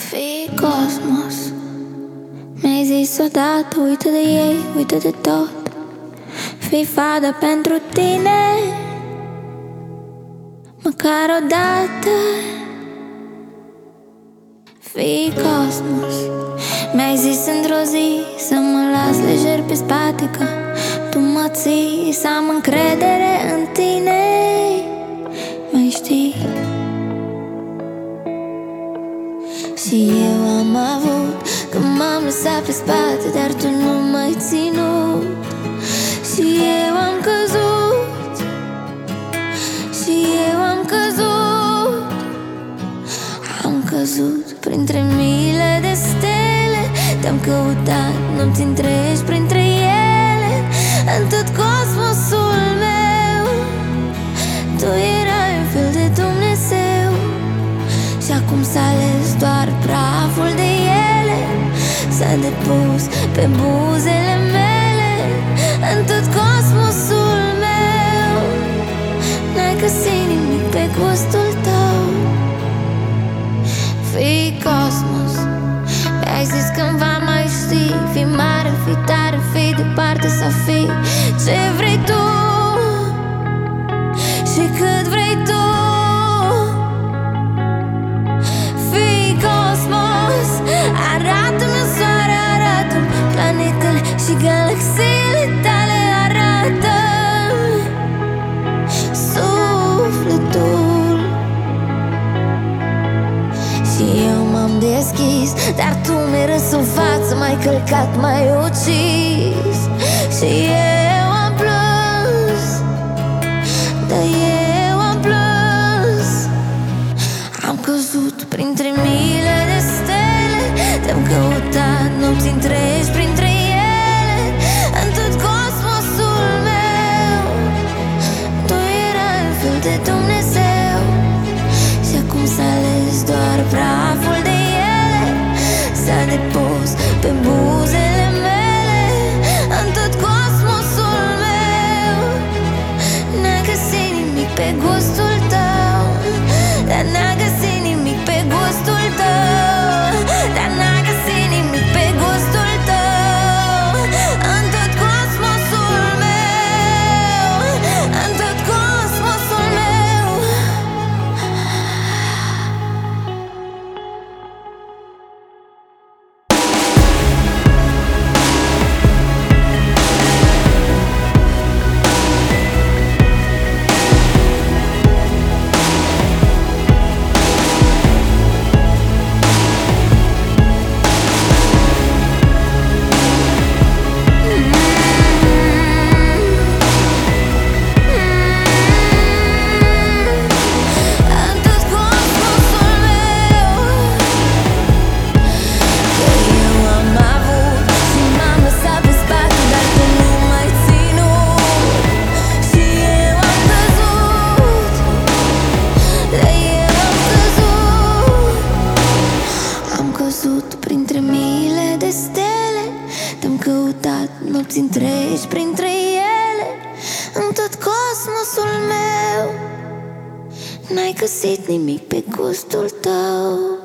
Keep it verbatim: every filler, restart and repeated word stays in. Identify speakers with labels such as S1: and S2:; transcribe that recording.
S1: Fii cosmos, mi-ai zis odată, uită de ei, uită de tot. Fii fadă pentru tine, măcar odată. Fii cosmos, mi-ai zis într-o zi să mă las lejer pe spate, că tu mă ții, să am încredere în tine. Mai știi? Și eu am avut, că m-am lăsat pe spate, dar tu nu m-ai ținut. Și eu am căzut, și eu am căzut, am căzut printre miile de stele. Te-am căutat nopți întregi printre ele, în tot cosmosul meu. Tu erai un fel de Dumnezeu, și acum s-a ales doar praful de ele, s-a depus pe buzele mele, în tot cosmosul meu. N-ai găsit nimic pe gustul tău. Fii cosmos, mi-ai zis cândva mai știi. Fii mare, fii tare, fii departe sau fii ce vrei tu și cât vrei tu. Arată-mi un soare, arată-mi planetele și galaxiile tale, arată-mi sufletul. Și eu m-am deschis, dar tu mi-ai râs în față, m-ai călcat, m-ai ucis. Și eu am plâns, dar eu am plâns. Am căzut printre miile de stele, te-am căutat nopți întregi printre ele, în tot cosmosul meu. Tu erai un fel de Dumnezeu, și acum s-a ales doar praful de ele, s-a depus pe buzele mele, în tot cosmosul meu. N-ai găsit nimic pe gustul tău, dar n-ai găsit nimic pe gustul tău, dar n-ai găsit nimic pe gustul tău, în tot cosmosul meu, în tot cosmosul meu. Printre miile de stele, te-am căutat nopți întregi printre ele, în tot cosmosul meu. N-ai găsit nimic pe gustul tău.